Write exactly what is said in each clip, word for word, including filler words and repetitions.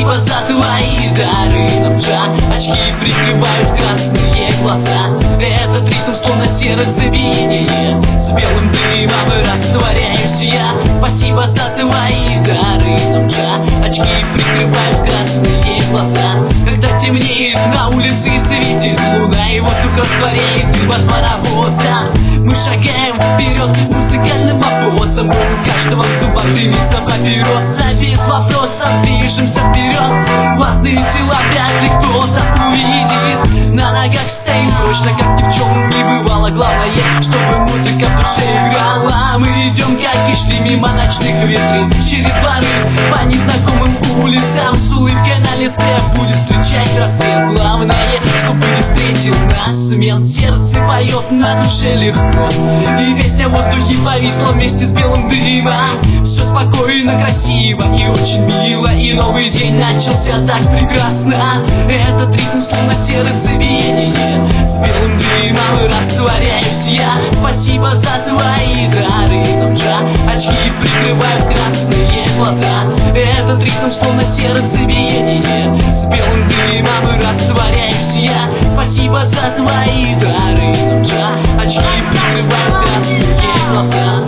Спасибо за твои дары, Намджа. Очки прикрывают красные глаза. Этот ритм словно сердцебиение. С белым дымом растворяюсь я. Спасибо за твои дары, Намджа. Очки прикрывают красные глаза. Когда темнеет на улице и светит луна, и воздух растворяет дым от паровоза, мы шагаем вперед музыкальным обозом. У каждого в зубах дымится папироса. Без вопросов движемся вперед. Платные тела вряд ли кто-то увидит. На ногах стоим прочно, как ни в чем не бывало. Главное, чтобы музыка в душе играла. Мы идем, как и шли, мимо ночных витрин, через дворы, по незнакомым улицам. С улыбкой на лице будет встречать рассвет. Главное, чтобы не встретил нас смерть. Сердце поет, на душе легко, и песня в воздухе повисла вместе с белым дымом. Все спокойно, красиво и очень мило, и новый день начался так прекрасно. Этот ритм словно сердцебиение. С белым дымом растворяюсь я. Спасибо за твои дары, Намджа. Очки прикрывают красные глаза. Этот ритм словно сердцебиение. С белым дымом растворяюсь я. Спасибо за твои дары, Намджа. Очки прикрывают красные глаза.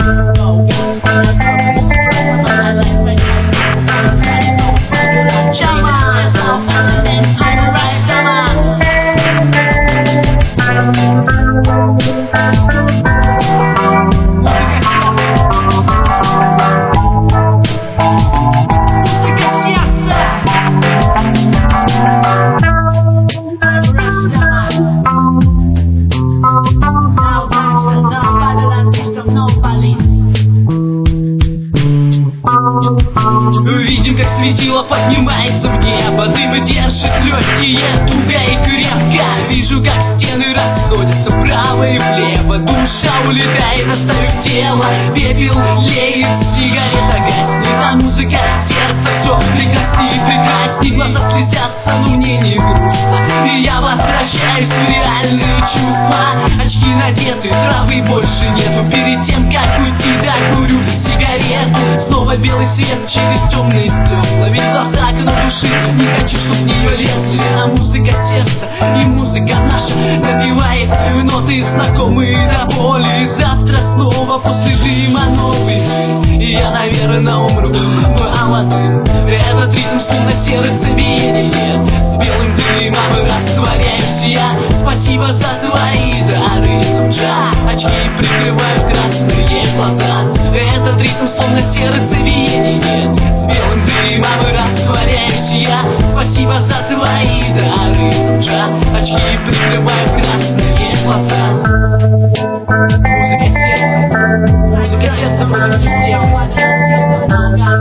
Видим, как светило поднимается в небо. Дым держит легкие, туго и крепко. Вижу, как стены расходятся вправо и влево. Душа улетает, оставив тело. Пепел леет, сигарета гаснет, а музыка сердца все прекрасней и прекрасней. Глаза слезятся, но мне не грустно, и я возвращаюсь в реальные чувства. Очки надеты, травы больше нету. Перед тем, как уйти, докурю сигарету. Снова белый свет через темные стекла. Ведь глаза окно души, не хочу, чтоб в нее лезли. А музыка сердца и музыка наша напевает ноты знакомые до боли. Завтра снова после дыма новый день, и я, наверное, умру молодым. Этот ритм словно сердцебиение. С белым дымом растворяюсь я. Спасибо за твои дары, Намджа. Очки прикрывают красные глаза. Этот ритм словно сердцебиение. С белым дымом растворяюсь я. Спасибо за твои дары, Намджа. Очки прикрывают красные глаза. Музыка сердца, музыка сердца против системы.